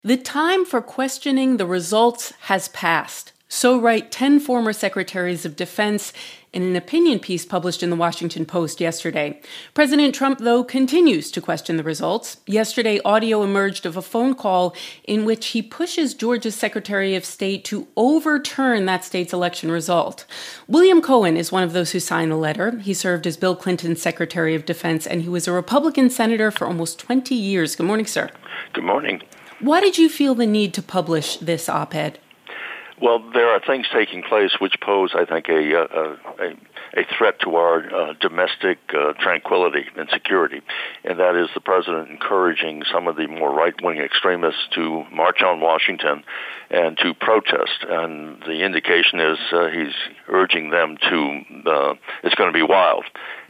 The time for questioning the results has passed. So write 10 former secretaries of defense in an opinion piece published in the Washington Post yesterday. President Trump, though, continues to question the results. Yesterday, audio emerged of a phone call in which he pushes Georgia's Secretary of State to overturn that state's election result. William Cohen is one of those who signed the letter. He served as Bill Clinton's Secretary of Defense, and he was a Republican senator for almost 20 years. Good morning, sir. Good morning. Why did you feel the need to publish this op-ed? Well, there are things taking place which pose, I think, a threat to our domestic tranquility and security, and that is the president encouraging some of the more right-wing extremists to march on Washington and to protest. And the indication is he's urging them to, it's going to be wild.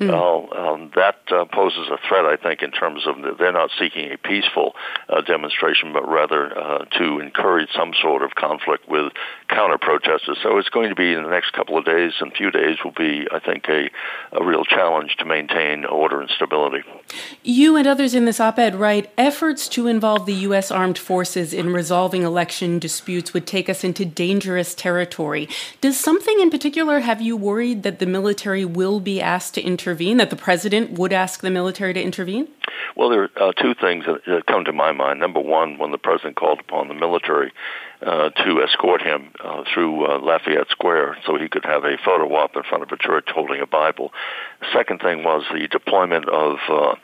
That poses a threat, I think, in terms of they're not seeking a peaceful demonstration, but rather to encourage some sort of conflict with counter-protesters. So it's going to be in the next couple of days, and few days will be, I think, a real challenge to maintain order and stability. You and others in this op-ed write, efforts to involve the U.S. armed forces in resolving election disputes would take us into dangerous territory. Does something in particular have you worried that the military will be asked to intervene, that the president would ask the military to intervene? Well, there are two things that come to my mind. Number one, when the president called upon the military to escort him through Lafayette Square so he could have a photo op in front of a church holding a Bible. The second thing was the deployment of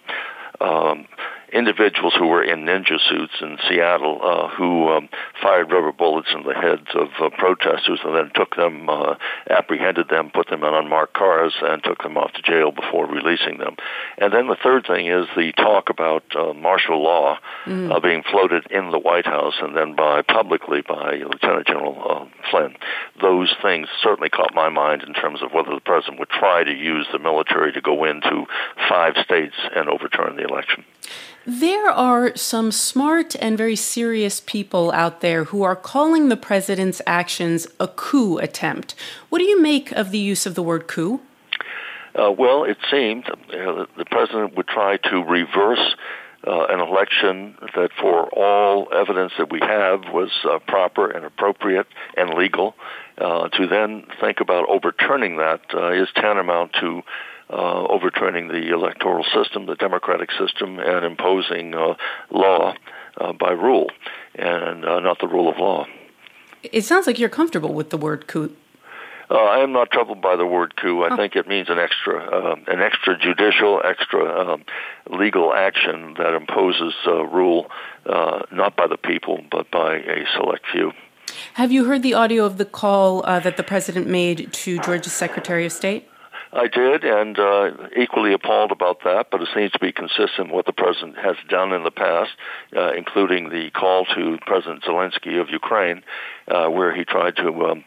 individuals who were in ninja suits in Seattle who fired rubber bullets in the heads of protesters and then took them, apprehended them, put them in unmarked cars, and took them off to jail before releasing them. And then the third thing is the talk about martial law being floated in the White House and then publicly by Lieutenant General Flynn. Those things certainly caught my mind in terms of whether the president would try to use the military to go into 5 states and overturn the election. There are some smart and very serious people out there who are calling the president's actions a coup attempt. What do you make of the use of the word coup? Well, it seemed the president would try to reverse an election that, for all evidence that we have, was proper and appropriate and legal. To then think about overturning that is tantamount to overturning the electoral system, the democratic system, and imposing law by rule, and not the rule of law. It sounds like you're comfortable with the word coup. I am not troubled by the word coup. I think it means an extrajudicial, extra legal action that imposes rule, not by the people, but by a select few. Have you heard the audio of the call that the president made to Georgia's Secretary of State? I did, and equally appalled about that, but it seems to be consistent with what the president has done in the past, including the call to President Zelensky of Ukraine, where he tried to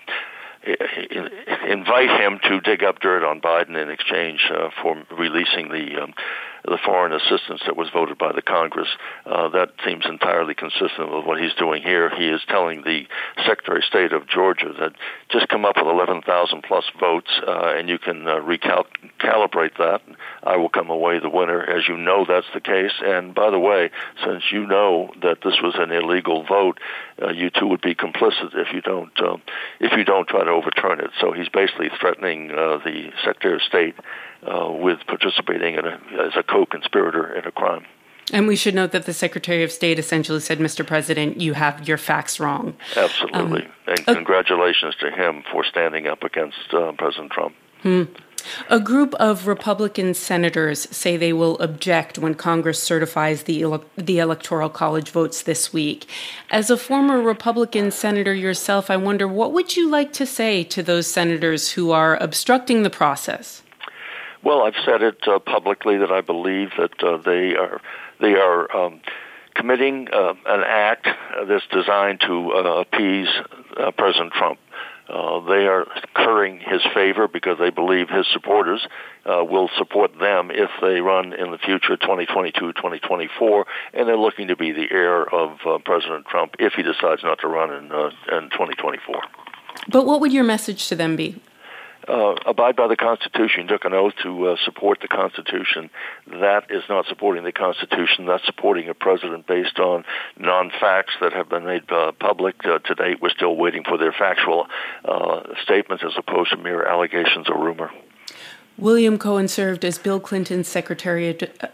invite him to dig up dirt on Biden in exchange for releasing the foreign assistance that was voted by the Congress. That seems entirely consistent with what he's doing here. He is telling the Secretary of State of Georgia that just come up with 11,000 plus votes, and you can recalibrate that. I will come away the winner. As you know, that's the case. And by the way, since you know that this was an illegal vote, you too would be complicit if you don't try to overturn it. So he's basically threatening the Secretary of State with participating as a co-conspirator in a crime. And we should note that the Secretary of State essentially said, Mr. President, you have your facts wrong. Absolutely. And congratulations to him for standing up against President Trump. A group of Republican senators say they will object when Congress certifies the Electoral College votes this week. As a former Republican senator yourself, I wonder, what would you like to say to those senators who are obstructing the process? Well, I've said it publicly that I believe that they are committing an act that's designed to appease President Trump. They are currying his favor because they believe his supporters will support them if they run in the future, 2022, 2024, and they're looking to be the heir of President Trump if he decides not to run in 2024. But what would your message to them be? abide by the Constitution, took an oath to support the Constitution. That is not supporting the Constitution. That's supporting a president based on non-facts that have been made public. To date, we're still waiting for their factual statements as opposed to mere allegations or rumor. William Cohen served as Bill Clinton's Secretary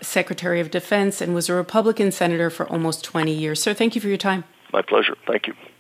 of Defense and was a Republican senator for almost 20 years. Sir, thank you for your time. My pleasure. Thank you.